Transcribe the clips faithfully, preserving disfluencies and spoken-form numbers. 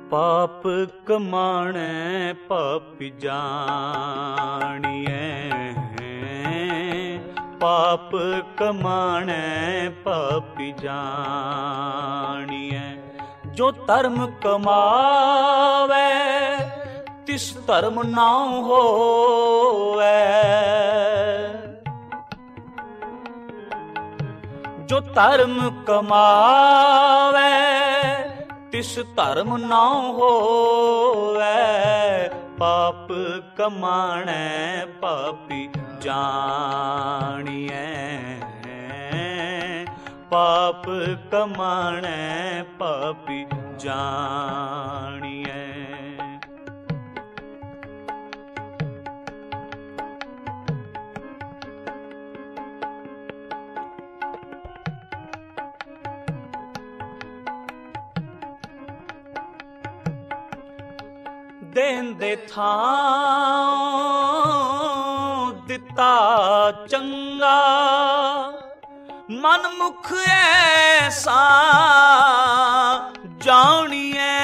ਪਾਪ ਕਮਾਣੈ ਪਾਪੀ ਜਾਣੀਐ, ਪਾਪ ਕਮਾਣੈ ਪਾਪੀ ਜਾਣੀਐ। ਜੋ ਧਰਮ ਕਮਾਵੈ ਤਿਸ ਧਰਮ ਨਾ ਹੋਵੈ, ਜੋ ਧਰਮ ਕਮਾਵੈ ਤਿਸ ਧਰਮ ਨਾ ਹੋਵੈ। ਪਾਪ ਕਮਾਣੈ ਪਾਪੀ ਜਾਣੀਐ, ਪਾਪ ਕਮਾਣੈ ਪਾਪੀ ਜਾਣੀਐ। ਦੇਂਦੇ ਥਾਂ ਦਿੱਤਾ ਚੰਗਾ, ਮਨ ਮੁਖ ਐਸਾ ਜਾਣੀਐ।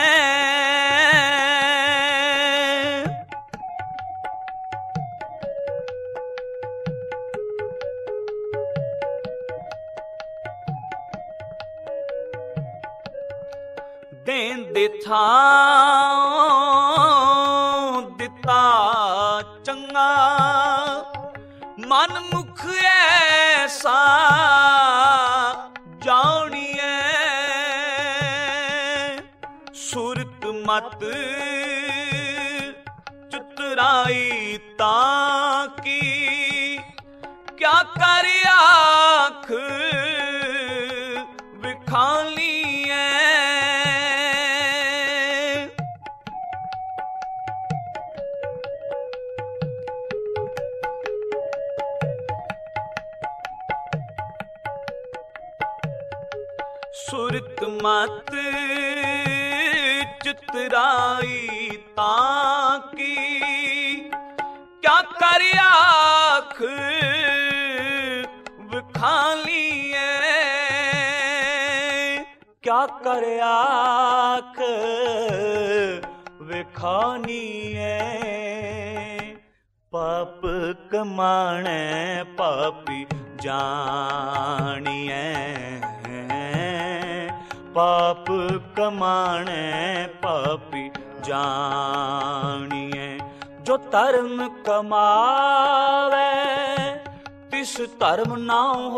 ਦੇਂਦੇ ਥਾਂ ਦਿੱਤਾ ਚੰਗਾ, ਮਨ ਮੁਖ ਐਸਾ ਜਾਣੀਐ। ਸੁਰਤ ਮਤ ਚਤੁਰਾਈ ਤਾਂ ਕੀ, ਕਿਆ ਕਰ ਆਖ ਵਿਖਾਲੀਐ। ਸੁਰਤ ਮਤ ਚਤੁਰਾਈ ਤਾਂ ਕੀ, ਕਿਆ ਕਰ ਆਖ ਵਿਖਾਲੀਐ। ਕਿਆ ਕਰ ਆਖ ਵਿਖਾਲੀਐ। ਪਾਪ ਕਮਾਣੈ ਪਾਪੀ ਜਾਣੀਐ, ਪਾਪ ਕਮਾਣੈ ਪਾਪੀ ਜਾਣੀਐ। ਜੋ ਧਰਮ ਕਮਾਵੈ ਤਿਸ ਧਰਮ ਨਾ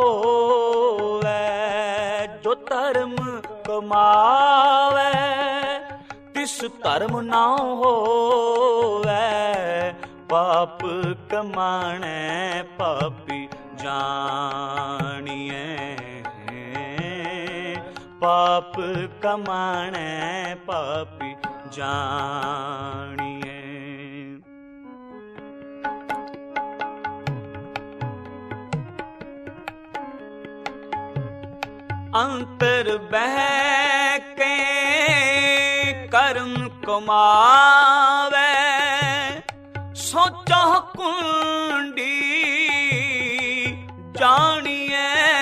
ਹੋਵੈ, ਜੋ ਧਰਮ ਕਮਾਵੈ ਤਿਸ ਧਰਮ ਨਾ ਹੋਵੈ। ਪਾਪ ਕਮਾਣੈ ਪਾਪੀ ਜਾਣੀਐ, ਪਾਪ ਕਮਾਣੈ ਪਾਪੀ ਜਾਣੀਐ। ਅੰਤਰ ਬਹਿ ਕੇ ਕਰਮ ਕਮਾਵੈ, ਸੋਚਾ ਕੁੰਡੀ ਜਾਣੀਐ।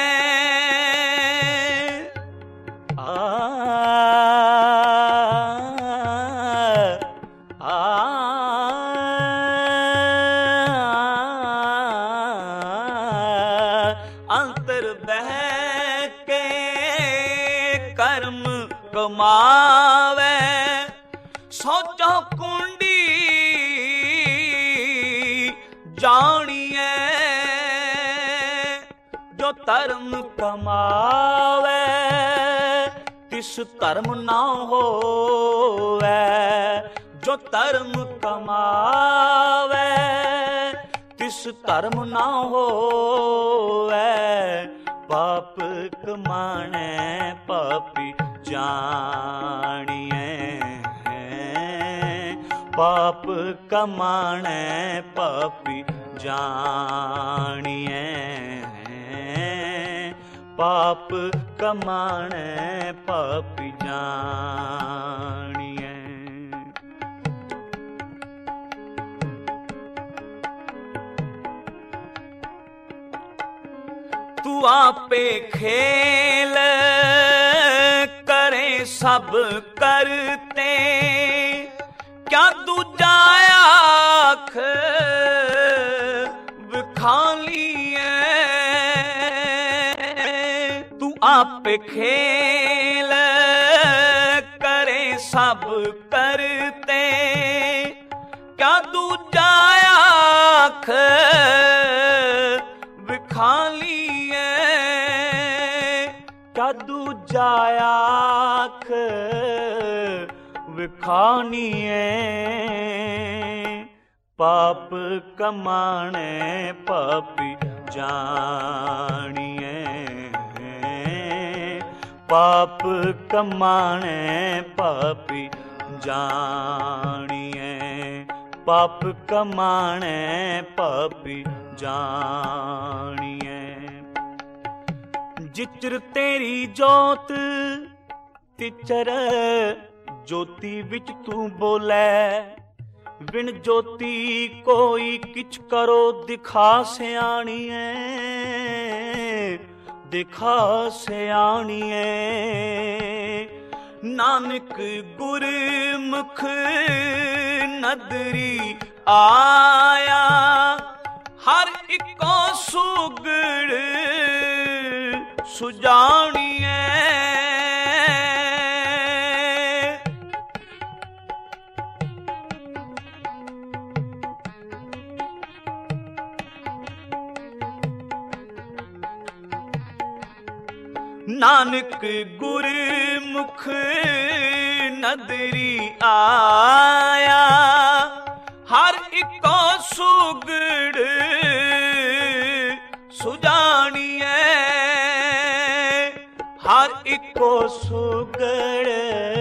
ਅੰਤਰ ਬਹਿ ਕੇ ਕਰਮ ਕਮਾਵੈ, ਸੋਚੋ ਕੁੰਡੀ ਜਾਣੀਐ। ਜੋ ਧਰਮ ਕਮਾਵੈ ਤਿਸ ਧਰਮ ਨਾ ਹੋਵੈ, ਜੋ ਧਰਮ ਕਮਾਵੈ ਤਿਸ ਧਰਮ ਨਾ ਹੋਵੈ। ਪਾਪ ਕਮਾਣੈ ਪਾਪੀ ਜਾਣੀਐ, ਪਾਪ ਕਮਾਣੈ ਪਾਪੀ ਜਾਣੀਐ, ਪਾਪ ਕਮਾਣੈ ਪਾਪੀ ਜਾਣੀਐ। ਤੂੰ ਆਪੇ ਖੇਲ ਕਰੇ सब करते, क्या दूजा आख विखालिए। तू आप खेल करे सब करते, क्या दूजा आख विखालिए। क्या दूजा आख विखानिए। पाप कमाणे पापी जानिए। पाप कमाणे पापी जानिए। पाप कमाणे पापी जानिए। जिचर तेरी जोत तिचर ज्योति विच तू बोलै। बिन ज्योति कोई किछ करो दिखा सियाणिए। दिखा सियाणिए। नानक गुरमुख नदरी आया। हर इको सुगड़ सुजानिए। नानक गुरमुख नदरी आया। हर इको सुगड़ सुजानिए। हर इको सुगड़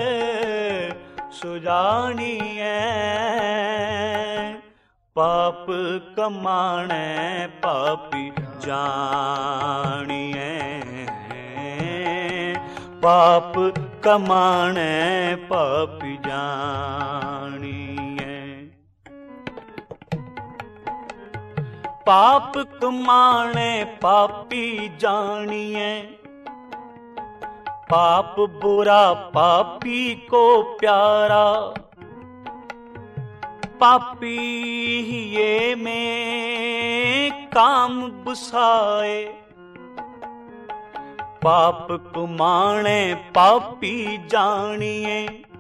सुजानिए। पाप कमाणे पापी जानिए। पाप कमाणे पापी जानिए। पाप कमाणे पापी जानिए। पाप बुरा पापी को प्यारा। पापी ये में काम बसाए। पाप कुमाणे पापी जानिए।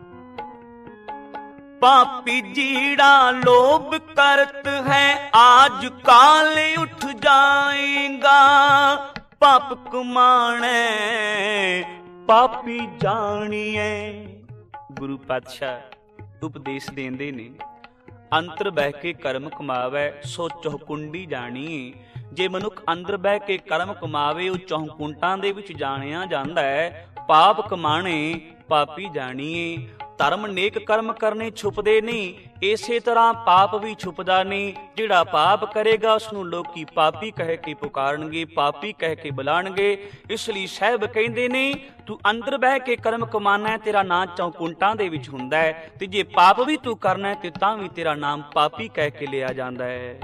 पापी जीड़ा लोभ करत है, आज काल उठ जाएगा। पाप कुमाणे पापी जानिए। गुरु पातशाह उपदेश देंदे ने, अंतर बह के कर्म कमावै सो चौकुंडी जानिए। जे मनुख अंदर बह के कर्म कमावे ਉਹ ਚੌਂਕੁੰਟਾਂ ਦੇ ਵਿੱਚ ਜਾਣਿਆ ਜਾਂਦਾ ਹੈ। ਪਾਪ ਕਮਾਣੇ ਪਾਪੀ ਜਾਣੀਏ। ਧਰਮ ਨੇਕ ਕਰਮ ਕਰਨੇ ਛੁਪਦੇ ਨਹੀਂ, ਇਸੇ ਤਰ੍ਹਾਂ ਪਾਪ ਵੀ ਛੁਪਦਾ ਨਹੀਂ। ਜਿਹੜਾ ਪਾਪ ਕਰੇਗਾ ਉਸ ਨੂੰ ਲੋਕੀ ਪਾਪੀ ਕਹਿ ਕੇ ਪੁਕਾਰਨਗੇ, ਪਾਪੀ ਕਹਿ ਕੇ ਬੁਲਾਣਗੇ। ਇਸ ਲਈ ਸਾਹਿਬ ਕਹਿੰਦੇ ਨੇ ਤੂੰ ਅੰਦਰ ਬਹਿ ਕੇ ਕਰਮ ਕਮਾਣਾ, ਤੇਰਾ ਨਾਂ ਚੌਂਕੁੰਟਾਂ ਦੇ ਵਿੱਚ ਹੁੰਦਾ ਹੈ। ਤੇ ਜੇ ਪਾਪ ਵੀ ਤੂੰ ਕਰਨਾ ਤੇ ਤਾਂ ਵੀ ਤੇਰਾ ਨਾਮ ਪਾਪੀ ਕਹਿ ਕੇ ਲਿਆ ਜਾਂਦਾ ਹੈ।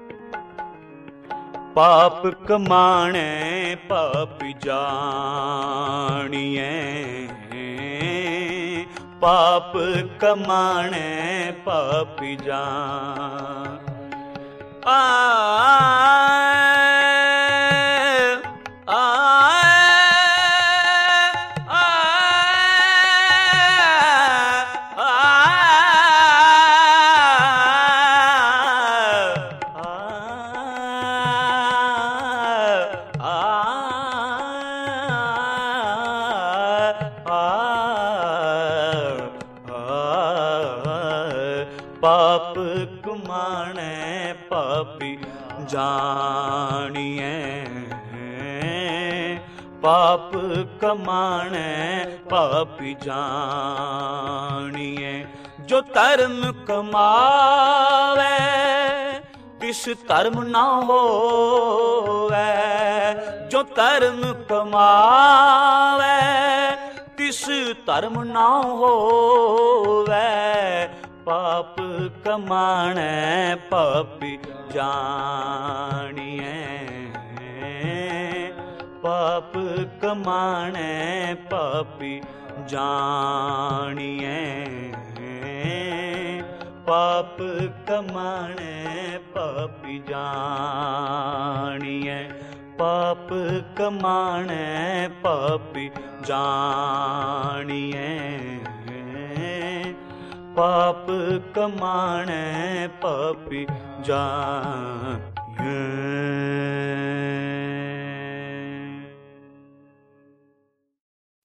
पाप कमाणे पापी जानिए। पाप कमाणे पापी जान। आ पाप कमाणे पापी जानिए। पाप कमाणे पापी जानिए। जो धर्म कमावे तिस धर्म ना होवे। जो धर्म कमावे तिस धर्म ना होवे। पाप कमाणे पापी जानिए। पाप कमाणे पापी जानिए पाप कमाणे पापी जानिए पाप कमाणे पापी जानिए पाप कमाणे पापी जानिए।